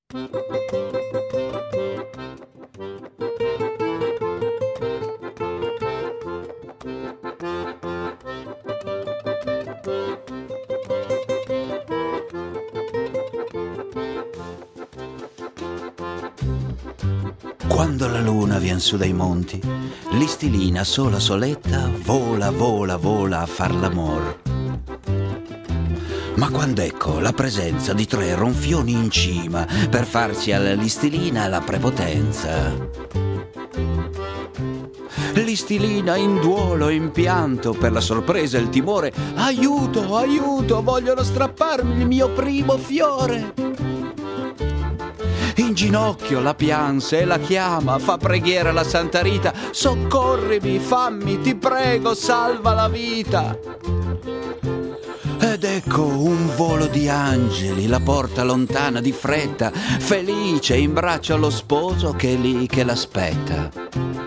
Quando la luna vien su dai monti, l'istilina sola soletta vola, vola, vola a far l'amor. Ma quando ecco la presenza di tre ronfioni in cima per farci all'istilina la prepotenza. L'istilina in duolo e in pianto per la sorpresa e il timore. Aiuto, aiuto, vogliono strapparmi il mio primo fiore. In ginocchio la pianse e la chiama, fa preghiera alla Santa Rita. Soccorrimi, fammi, ti prego, salva la vita. Ed ecco un volo di angeli la porta lontana di fretta, felice in braccio allo sposo che è lì che l'aspetta.